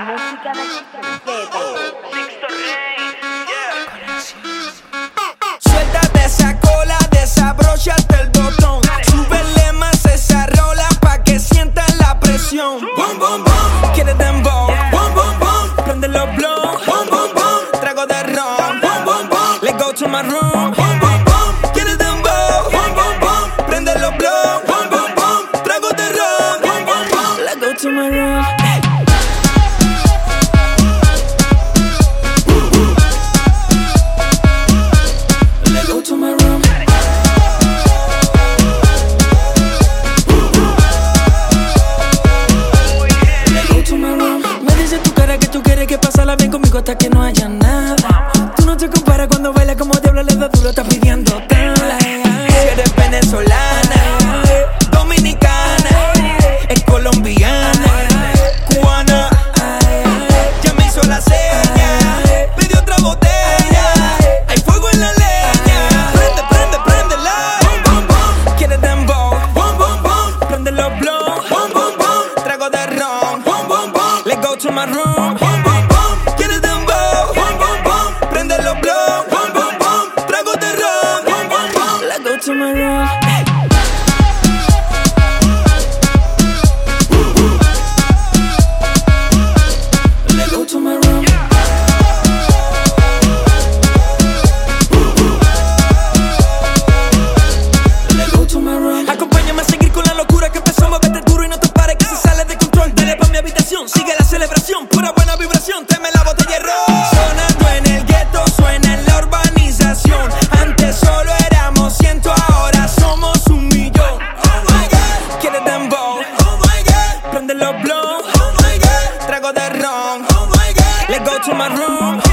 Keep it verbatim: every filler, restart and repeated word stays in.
música de Chiquete. Sixto Rey, yeah. Suéltate esa cola, desabróchate el botón. Súbele más esa rola pa' que sientas la presión. Bom, bom, bom, quiere dembow. Bom, bom, bom, prende los blow. Bom, bom, bom, trago de ron. Bom, bom, bom, let's go to my room. Bom, bom, bom, quiere dembow. Bom, bom, bom, prende los blow. Bom, bom, bom, trago de ron. Bom, bom, bom, let's go to my room. Bien conmigo hasta que no haya nada. Tú no te comparas cuando bailas como diablo, le da duro, estás pidiendo tela. Si eres venezolana, dominicana, es colombiana, cubana, ya me hizo la seña, pidió otra botella, hay fuego en la leña. Prende, prende, prendela. Bom, bom, bom, quiere dembow. Bom, bom, bom, prende los blow. Bom, bom, bom, trago de ron. Bom, bom, bom, let's go to my room. Bom, bom, to my room. Let's go to my room. Let's go to my room. Acompáñame a seguir con la locura que empezó a moverte duro y no te pares que se sale de control. Dale pa' mi habitación, sigue la celebración, pura buena vibración, teme la botella de ron. Sonando en el gueto, suena en la urbanización. Antes solo éramos ciento, ahora somos un millón. Oh my God, quiere dembow. Oh my God, prende los blow. Oh my God, trago de ron. Oh my God, let's go to my room.